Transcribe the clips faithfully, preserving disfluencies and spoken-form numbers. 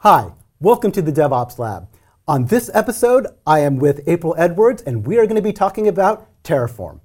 Hi, welcome to the DevOps Lab. On this episode, I am with April Edwards, and we are going to be talking about Terraform.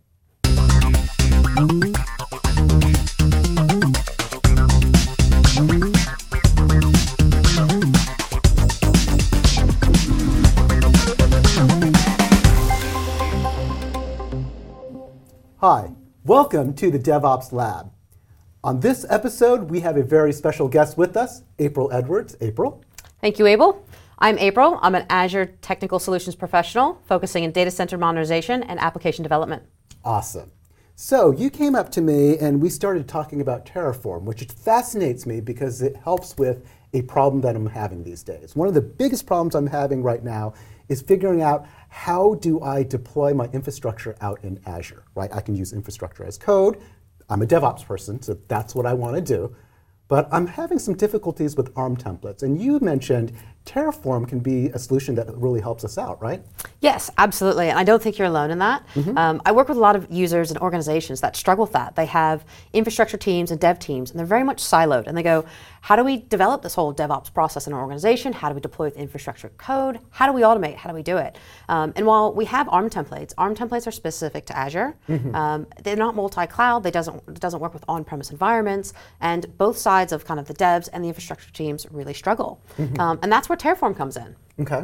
Hi, welcome to the DevOps Lab. On this episode, we have a very special guest with us, April Edwards. April? Thank you, Abel. I'm April. I'm an Azure Technical Solutions Professional, focusing in data center modernization and application development. Awesome. So you came up to me and we started talking about Terraform, which fascinates me because it helps with a problem that I'm having these days. One of the biggest problems I'm having right now is figuring out how do I deploy my infrastructure out in Azure, right? I can use infrastructure as code. I'm a DevOps person, so that's what I want to do. But I'm having some difficulties with ARM templates. And you mentioned Terraform can be a solution that really helps us out, right? Yes, absolutely. And I don't think you're alone in that. Mm-hmm. um, I work with a lot of users and organizations that struggle with that. They have infrastructure teams and dev teams, and they're very much siloed. And they go, how do we develop this whole DevOps process in our organization? How do we deploy with infrastructure code? How do we automate? How do we do it? Um, and while we have ARM templates, ARM templates are specific to Azure. Mm-hmm. um, they're not multi-cloud. They doesn't, it doesn't work with on-premise environments. And both sides of kind of the devs and the infrastructure teams really struggle. Mm-hmm. um, and that's where Terraform comes in. Okay.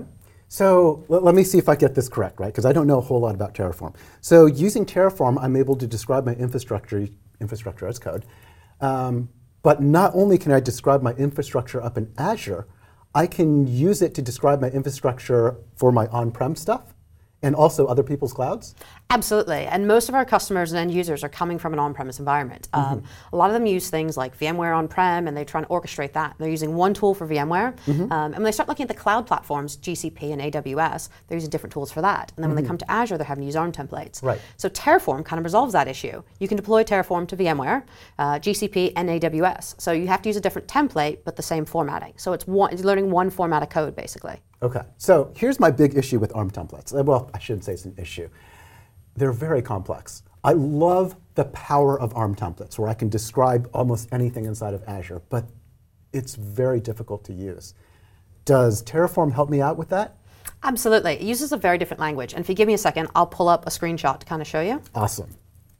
So l- let me see if I get this correct, right? Because I don't know a whole lot about Terraform. So using Terraform, I'm able to describe my infrastructure, infrastructure as code. Um, but not only can I describe my infrastructure up in Azure, I can use it to describe my infrastructure for my on-prem stuff and also other people's clouds? Absolutely, and most of our customers and end users are coming from an on-premise environment. Mm-hmm. Um, a lot of them use things like VMware on-prem, and they try to orchestrate that. They're using one tool for VMware, mm-hmm. um, and when they start looking at the cloud platforms, G C P and A W S, they're using different tools for that. And then mm-hmm. when they come to Azure, they're having to use ARM templates. Right. So Terraform kind of resolves that issue. You can deploy Terraform to VMware, uh, G C P, and A W S. So you have to use a different template, but the same formatting. So it's, one, it's learning one format of code, basically. Okay, so here's my big issue with ARM templates. Well, I shouldn't say it's an issue. They're very complex. I love the power of ARM templates where I can describe almost anything inside of Azure, but it's very difficult to use. Does Terraform help me out with that? Absolutely. It uses a very different language. And if you give me a second, I'll pull up a screenshot to kind of show you. Awesome.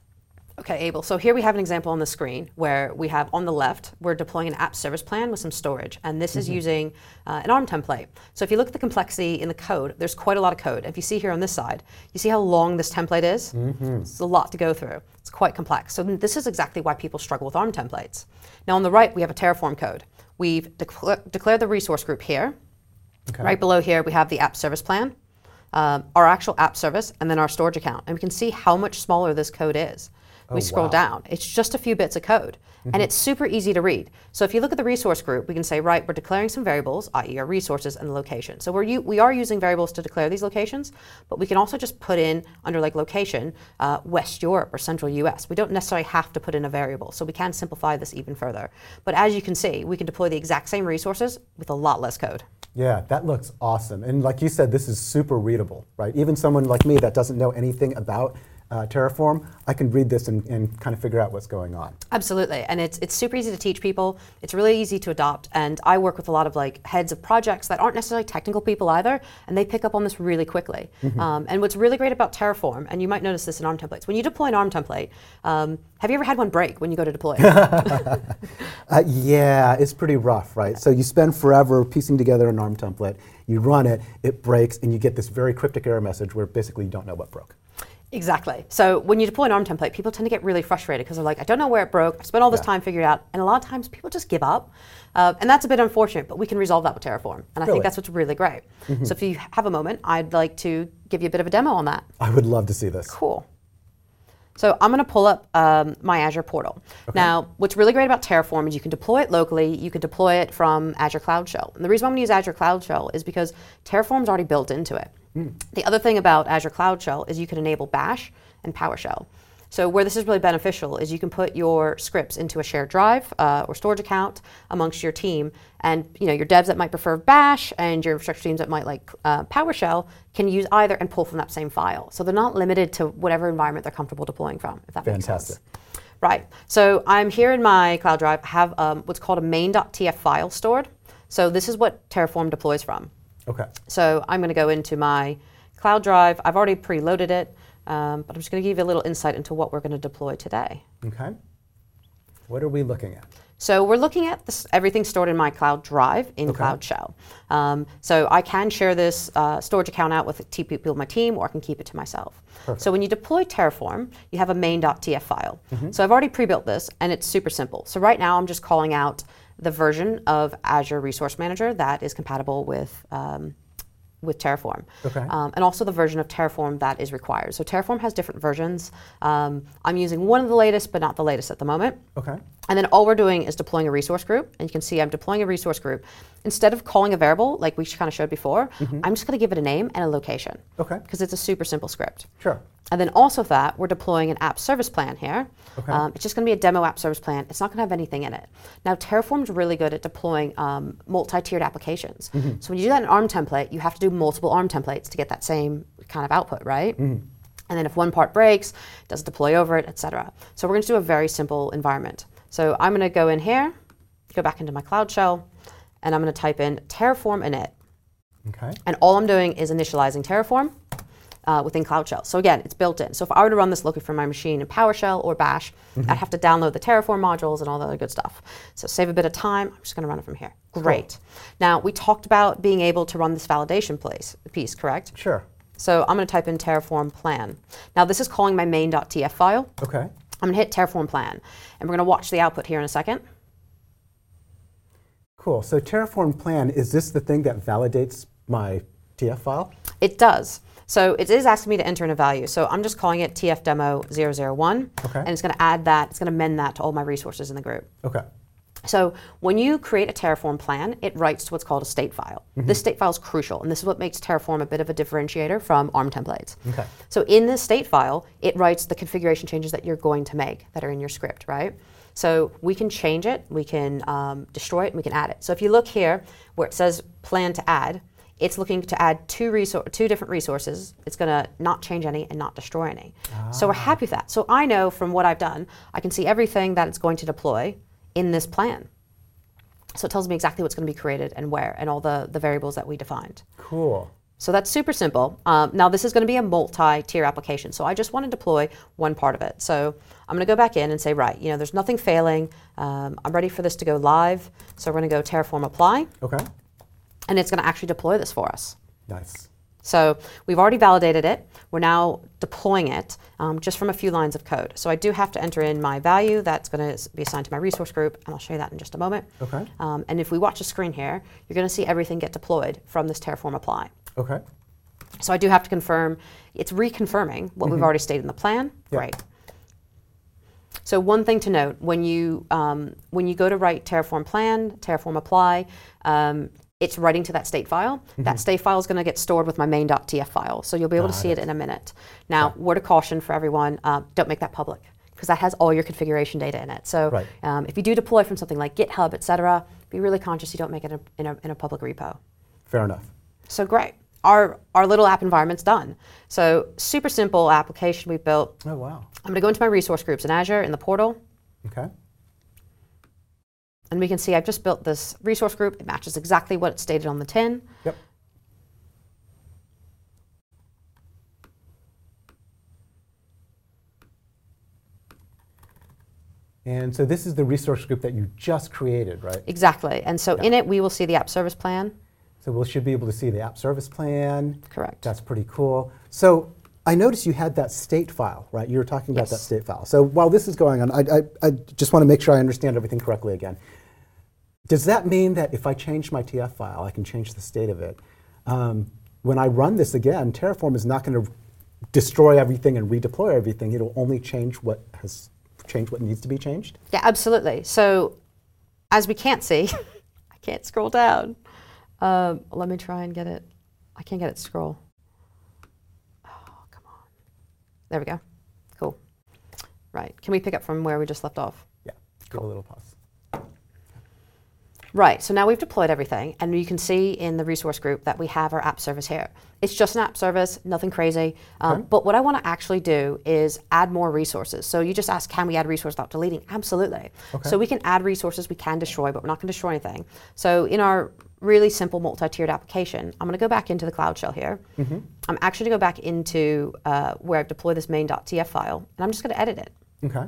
Okay, Abel, so here we have an example on the screen where we have on the left, we're deploying an app service plan with some storage, and this mm-hmm. is using uh, an ARM template. So if you look at the complexity in the code, there's quite a lot of code. If you see here on this side, you see how long this template is? Mm-hmm. It's a lot to go through. It's quite complex. So this is exactly why people struggle with ARM templates. Now on the right, we have a Terraform code. We've decl- declared the resource group here. Okay. Right below here, we have the app service plan, um, our actual app service, and then our storage account. And we can see how much smaller this code is. We oh, scroll wow. down. It's just a few bits of code. Mm-hmm. And it's super easy to read. So if you look at the resource group, we can say, right, we're declaring some variables, that is our resources and the location. So we're u- we are using variables to declare these locations, but we can also just put in, under like location, uh, West Europe or Central U S. We don't necessarily have to put in a variable. So we can simplify this even further. But as you can see, we can deploy the exact same resources with a lot less code. Yeah, that looks awesome. And like you said, this is super readable, right? Even someone like me that doesn't know anything about Uh, Terraform, I can read this and, and kind of figure out what's going on. Absolutely, and it's it's super easy to teach people. It's really easy to adopt, and I work with a lot of like heads of projects that aren't necessarily technical people either, and they pick up on this really quickly. Mm-hmm. Um, and what's really great about Terraform, and you might notice this in ARM templates, when you deploy an ARM template, um, have you ever had one break when you go to deploy it? uh, yeah, it's pretty rough, right? So you spend forever piecing together an ARM template, you run it, it breaks, and you get this very cryptic error message where basically you don't know what broke. Exactly. So when you deploy an ARM template, people tend to get really frustrated because they're like, I don't know where it broke. I spent all this yeah. time figuring it out. And a lot of times people just give up. Uh, and that's a bit unfortunate, but we can resolve that with Terraform. And I really? think that's what's really great. Mm-hmm. So if you have a moment, I'd like to give you a bit of a demo on that. I would love to see this. Cool. So I'm going to pull up um, my Azure portal. Okay. Now, what's really great about Terraform is you can deploy it locally. You can deploy it from Azure Cloud Shell. And the reason I'm going to use Azure Cloud Shell is because Terraform's already built into it. Mm. The other thing about Azure Cloud Shell is you can enable Bash and PowerShell. So where this is really beneficial is you can put your scripts into a shared drive uh, or storage account amongst your team, and you know your devs that might prefer Bash and your infrastructure teams that might like uh, PowerShell can use either and pull from that same file. So they're not limited to whatever environment they're comfortable deploying from, if that Fantastic. makes sense. Right. So I'm here in my Cloud Drive. I have um, what's called a main.tf file stored. So this is what Terraform deploys from. Okay. So I'm going to go into my cloud drive. I've already preloaded it, um, but I'm just going to give you a little insight into what we're going to deploy today. Okay. What are we looking at? So we're looking at this, everything stored in my cloud drive in Okay. Cloud Shell. Um, so I can share this uh, storage account out with two people in my team, or I can keep it to myself. Perfect. So when you deploy Terraform, you have a main.tf file. Mm-hmm. So I've already pre-built this, and it's super simple. So right now I'm just calling out the version of Azure Resource Manager that is compatible with um, with Terraform. Okay. Um, and also the version of Terraform that is required. So Terraform has different versions. Um, I'm using one of the latest, but not the latest at the moment. Okay. And then all we're doing is deploying a resource group. And you can see I'm deploying a resource group. Instead of calling a variable, like we kind of showed before, Mm-hmm. I'm just going to give it a name and a location. Okay. Because it's a super simple script. Sure. And then also for that, we're deploying an app service plan here. Okay. Um, it's just going to be a demo app service plan. It's not going to have anything in it. Now, Terraform's really good at deploying um, multi-tiered applications. Mm-hmm. So when you do that in ARM template, you have to do multiple ARM templates to get that same kind of output, right? Mm-hmm. And then if one part breaks, it doesn't deploy over it, et cetera. So we're going to do a very simple environment. So I'm going to go in here, go back into my Cloud Shell, and I'm going to type in Terraform init. Okay. And all I'm doing is initializing Terraform uh, within Cloud Shell. So again, it's built in. So if I were to run this locally from my machine in PowerShell or Bash, mm-hmm. I'd have to download the Terraform modules and all the other good stuff. So save a bit of time. I'm just going to run it from here. Great. Cool. Now, we talked about being able to run this validation place, piece, correct? Sure. So I'm going to type in Terraform plan. Now, this is calling my main.tf file. Okay. I'm going to hit Terraform plan. And we're going to watch the output here in a second. Cool. So Terraform plan, is this the thing that validates my T F file? It does. So it is asking me to enter in a value. So I'm just calling it T F demo zero zero one. Okay. And it's going to add that, it's going to mend that to all my resources in the group. Okay. So when you create a Terraform plan, it writes to what's called a state file. Mm-hmm. This state file is crucial, and this is what makes Terraform a bit of a differentiator from ARM templates. Okay. So in this state file, it writes the configuration changes that you're going to make that are in your script, right? So we can change it, we can um, destroy it, and we can add it. So if you look here where it says plan to add, it's looking to add two, resor- two different resources. It's going to not change any and not destroy any. Ah. So we're happy with that. So I know from what I've done, I can see everything that it's going to deploy in this plan. So it tells me exactly what's going to be created and where and all the, the variables that we defined. Cool. So that's super simple. Um, now this is going to be a multi-tier application. So I just want to deploy one part of it. So I'm going to go back in and say, right, you know, there's nothing failing. Um, I'm ready for this to go live. So we're going to go Terraform apply. Okay. And it's going to actually deploy this for us. Nice. So we've already validated it. We're now deploying it um, just from a few lines of code. So I do have to enter in my value that's going to be assigned to my resource group, and I'll show you that in just a moment. Okay. Um, and if we watch the screen here, you're going to see everything get deployed from this Terraform apply. Okay. So I do have to confirm, it's reconfirming what mm-hmm. we've already stated in the plan. Yep. Great. So one thing to note, when you, um, when you go to write Terraform plan, Terraform apply, um, it's writing to that state file. Mm-hmm. That state file is going to get stored with my main.tf file. So you'll be able Got to see it. it in a minute. Now, yeah. word of caution for everyone, uh, don't make that public, because that has all your configuration data in it. So right. um, if you do deploy from something like GitHub, et cetera, be really conscious you don't make it in a, in a, in a public repo. Fair enough. So great. Our, our little app environment's done. So super simple application we built. Oh, wow. I'm going to go into my resource groups in Azure in the portal. Okay. And we can see I've just built this resource group. It matches exactly what it stated on the tin. Yep. And so this is the resource group that you just created, right? Exactly. And so yeah. in it, we will see the app service plan. So we should be able to see the app service plan. Correct. That's pretty cool. So I noticed you had that state file, right? You were talking about yes. that state file. So while this is going on, I, I, I just want to make sure I understand everything correctly again. Does that mean that if I change my T F file, I can change the state of it? Um, when I run this again, Terraform is not going to destroy everything and redeploy everything. It'll only change what has changed, what needs to be changed? Yeah, absolutely. So as we can't see, I can't scroll down. Um, let me try and get it. I can't get it to scroll. Oh, come on. There we go. Cool. Right. Can we pick up from where we just left off? Yeah. Cool. Give a little pause. Right, so now we've deployed everything, and you can see in the resource group that we have our app service here. It's just an app service, nothing crazy, um, Okay. but what I want to actually do is add more resources. So you just asked, can we add resources without deleting? Absolutely. Okay. So we can add resources, we can destroy, but we're not going to destroy anything. So in our really simple multi-tiered application, I'm going to go back into the Cloud Shell here. Mm-hmm. I'm actually going to go back into uh, where I've deployed this main.tf file, and I'm just going to edit it. Okay.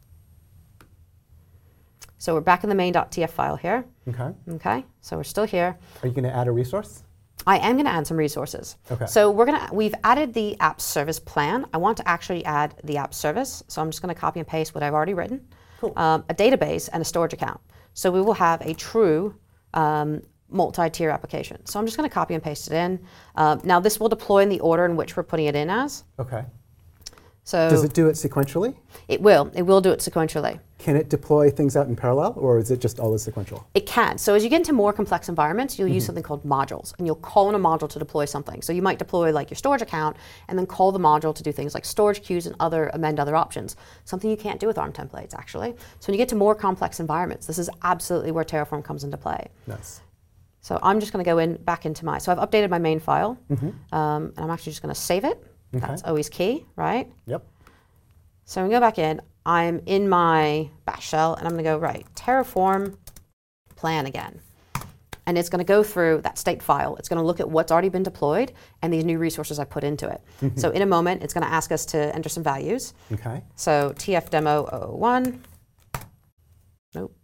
So we're back in the main.tf file here. Okay. Okay, so we're still here. Are you going to add a resource? I am going to add some resources. Okay. So we're going to we've added the app service plan. I want to actually add the app service, so I'm just going to copy and paste what I've already written. Cool. Um, a database and a storage account. So we will have a true um, multi-tier application. So I'm just going to copy and paste it in. Um, now this will deploy in the order in which we're putting it in as. Okay. So Does it do it sequentially? It will. It will do it sequentially. Can it deploy things out in parallel, or is it just always sequential? It can. So as you get into more complex environments, you'll mm-hmm. use something called modules, and you'll call in a module to deploy something. So you might deploy like your storage account, and then call the module to do things like storage queues and other amend other options. Something you can't do with ARM templates, actually. So when you get to more complex environments, this is absolutely where Terraform comes into play. Nice. So I'm just going to go in back into my. So I've updated my main file, mm-hmm. um, and I'm actually just going to save it. Okay. That's always key, right? Yep. So I'm going to go back in. I'm in my bash shell, and I'm going to go, right, Terraform plan again. And it's going to go through that state file. It's going to look at what's already been deployed and these new resources I put into it. Mm-hmm. So in a moment, it's going to ask us to enter some values. Okay. So tfdemo zero zero one. Nope.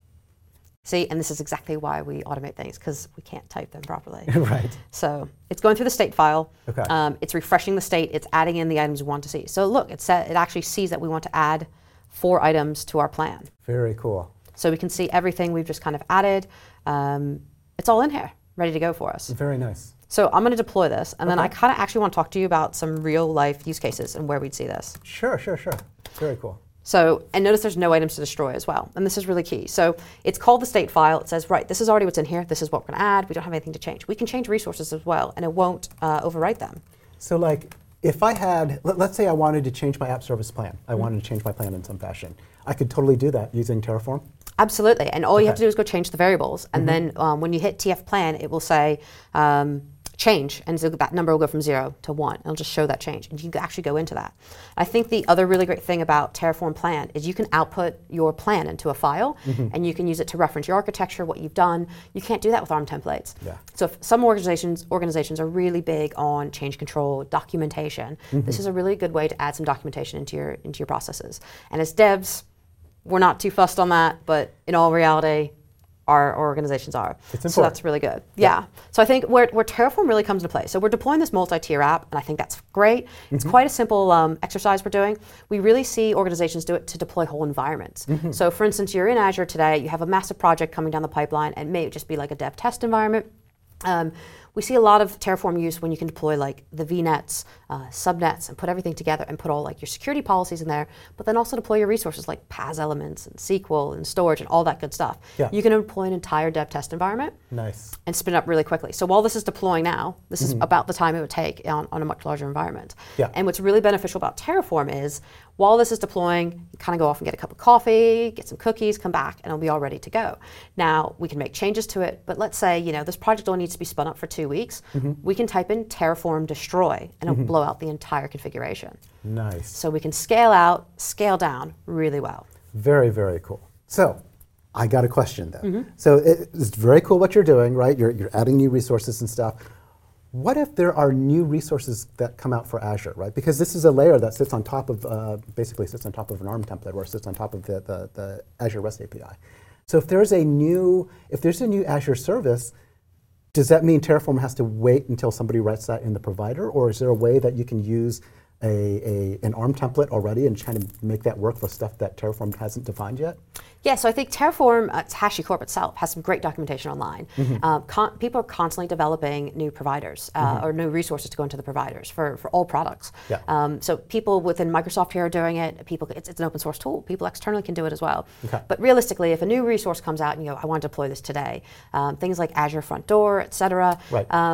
See, and this is exactly why we automate things, because we can't type them properly. Right. So it's going through the state file. Okay. Um, it's refreshing the state. It's adding in the items we want to see. So look, it, set, it actually sees that we want to add four items to our plan. Very cool. So we can see everything we've just kind of added. Um, it's all in here, ready to go for us. Very nice. So I'm going to deploy this, and okay. then I kind of actually want to talk to you about some real life use cases and where we'd see this. Sure, sure, sure. Very cool. So, and notice there's no items to destroy as well. And this is really key. So it's called the state file. It says, right, this is already what's in here. This is what we're going to add. We don't have anything to change. We can change resources as well, and it won't uh, overwrite them. So like, if I had, let, let's say I wanted to change my app service plan. I mm-hmm. wanted to change my plan in some fashion. I could totally do that using Terraform? Absolutely. And all okay. you have to do is go change the variables. And mm-hmm. then um, when you hit T F plan, it will say, um, change, and so that number will go from zero to one. It'll just show that change, and you can actually go into that. I think the other really great thing about Terraform Plan is you can output your plan into a file, mm-hmm. and you can use it to reference your architecture, what you've done. You can't do that with ARM templates. Yeah. So if some organizations organizations are really big on change control, documentation. Mm-hmm. This is a really good way to add some documentation into your into your processes. And as devs, we're not too fussed on that, but in all reality, Our, our organizations are. So that's really good. Yeah. yeah. So I think where, where Terraform really comes into play, so we're deploying this multi-tier app, and I think that's great. Mm-hmm. It's quite a simple um, exercise we're doing. We really see organizations do it to deploy whole environments. Mm-hmm. So for instance, you're in Azure today, you have a massive project coming down the pipeline, and it may just be like a dev test environment. Um, we see a lot of Terraform use when you can deploy like the V NETs, uh, subnets, and put everything together and put all like your security policies in there, but then also deploy your resources like P A S elements and S Q L and storage and all that good stuff. Yeah. You can deploy an entire dev test environment nice. and spin it up really quickly. So while this is deploying now, this mm-hmm. is about the time it would take on, on a much larger environment. Yeah. And what's really beneficial about Terraform is while this is deploying, you kind of go off and get a cup of coffee, get some cookies, come back, and it'll be all ready to go. Now, we can make changes to it, but let's say, you know, this project only needs to be spun up for two weeks. Mm-hmm. We can type in Terraform destroy, and it'll mm-hmm. blow out the entire configuration. Nice. So we can scale out, scale down really well. Very, very cool. So, I got a question though. Mm-hmm. So it, it's very cool what you're doing, right? You're, you're adding new resources and stuff. What if there are new resources that come out for Azure, right? Because this is a layer that sits on top of, uh, basically sits on top of an ARM template, or sits on top of the, the, the Azure REST A P I. So if there's a new, if there's a new Azure service, does that mean Terraform has to wait until somebody writes that in the provider, or is there a way that you can use a, a an ARM template already and try to make that work for stuff that Terraform hasn't defined yet? Yeah, so I think Terraform, uh, HashiCorp itself, has some great documentation online. Mm-hmm. uh, con- people are constantly developing new providers uh, mm-hmm. or new resources to go into the providers for, for all products. Yeah. Um, so people within Microsoft here are doing it. People, it's, it's an open source tool. People externally can do it as well. Okay. But realistically, if a new resource comes out and you go, I want to deploy this today, um, things like Azure Front Door, et cetera, right. um,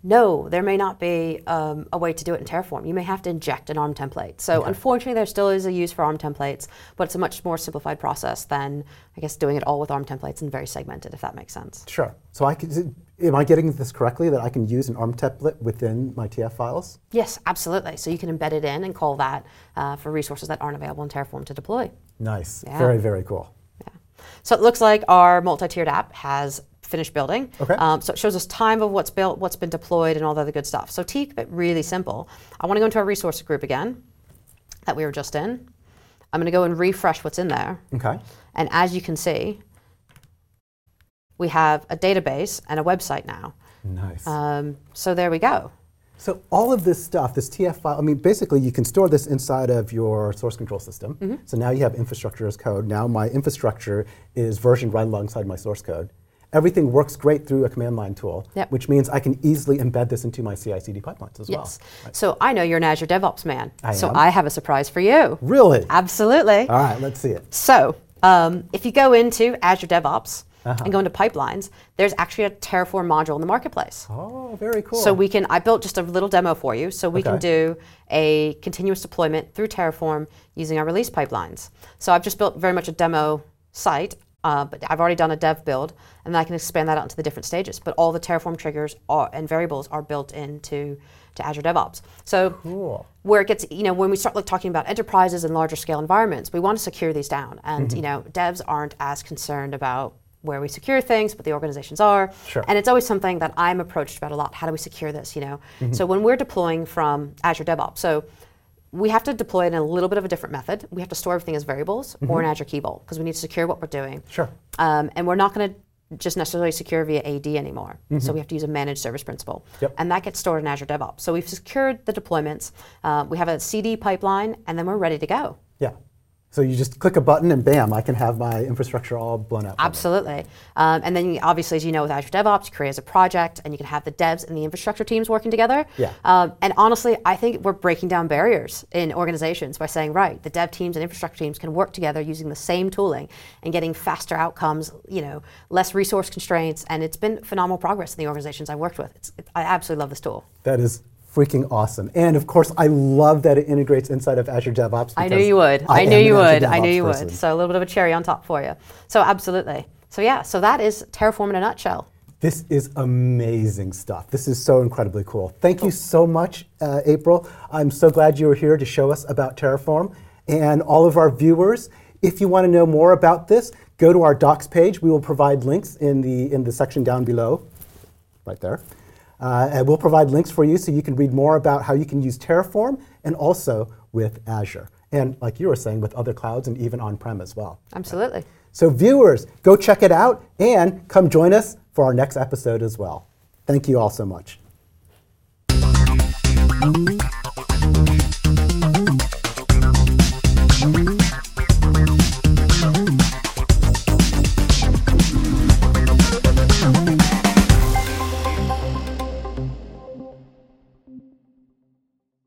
no, there may not be um, a way to do it in Terraform. You may have to inject an ARM template. So Okay. unfortunately, there still is a use for ARM templates, but it's a much more simplified process than, I guess, doing it all with ARM templates and very segmented, if that makes sense. Sure. So I could, am I getting this correctly, that I can use an ARM template within my T F files? Yes, absolutely. So you can embed it in and call that uh, for resources that aren't available in Terraform to deploy. Nice. Yeah. Very, very cool. Yeah. So it looks like our multi-tiered app has finished building. Okay. Um, so it shows us time of what's built, what's been deployed, and all the other good stuff. So to keep it really simple, I want to go into our resource group again that we were just in. I'm going to go and refresh what's in there. Okay. And as you can see, we have a database and a website now. Nice. Um, so there we go. So all of this stuff, this T F file, I mean, basically you can store this inside of your source control system. Mm-hmm. So now you have infrastructure as code. Now my infrastructure is versioned right alongside my source code. Everything works great through a command line tool, Yep. which means I can easily embed this into my C I C D pipelines as Yes. well. Right. So I know you're an Azure DevOps man. I so am. I have a surprise for you. Really? Absolutely. All right, let's see it. So um, if you go into Azure DevOps Uh-huh. and go into pipelines, there's actually a Terraform module in the marketplace. Oh, very cool. So we can, I built just a little demo for you, so we can Okay. do a continuous deployment through Terraform using our release pipelines. So I've just built very much a demo site, uh, but I've already done a dev build, and then I can expand that out into the different stages. But all the Terraform triggers are, and variables are built into to Azure DevOps. So Cool. where it gets, you know, when we start like, talking about enterprises and larger scale environments, we want to secure these down. And, Mm-hmm. you know, devs aren't as concerned about where we secure things, but the organizations are. Sure. And it's always something that I'm approached about a lot. How do we secure this, you know? Mm-hmm. So when we're deploying from Azure DevOps, so we have to deploy it in a little bit of a different method. We have to store everything as variables or in Azure Key Vault because we need to secure what we're doing. Sure. Um, and we're not going to just necessarily secure via A D anymore. So we have to use a managed service principal. Yep. And that gets stored in Azure DevOps. So we've secured the deployments. Uh, we have a C D pipeline, and then we're ready to go. Yeah. So you just click a button and bam, I can have my infrastructure all blown out. for me. Absolutely. Um, and then you, obviously, as you know, with Azure DevOps, you create as a project, and you can have the devs and the infrastructure teams working together. Yeah. Um, and honestly, I think we're breaking down barriers in organizations by saying, right, the dev teams and infrastructure teams can work together using the same tooling and getting faster outcomes, you know, less resource constraints, and it's been phenomenal progress in the organizations I've worked with. It's, it, I absolutely love this tool. That is freaking awesome. And of course, I love that it integrates inside of Azure DevOps. I knew because you would. I I, knew am you an Azure would. I knew DevOps you person. would. So a little bit of a cherry on top for you. So absolutely. So yeah, so that is Terraform in a nutshell. This is amazing stuff. This is so incredibly cool. Thank you so much, uh, April. I'm so glad you were here to show us about Terraform. And all of our viewers, if you want to know more about this, go to our docs page. We will provide links in the, in the section down below, right there. Uh, and we'll provide links for you so you can read more about how you can use Terraform and also with Azure. And like you were saying, with other clouds and even on-prem as well. Absolutely. So viewers, go check it out and come join us for our next episode as well. Thank you all so much.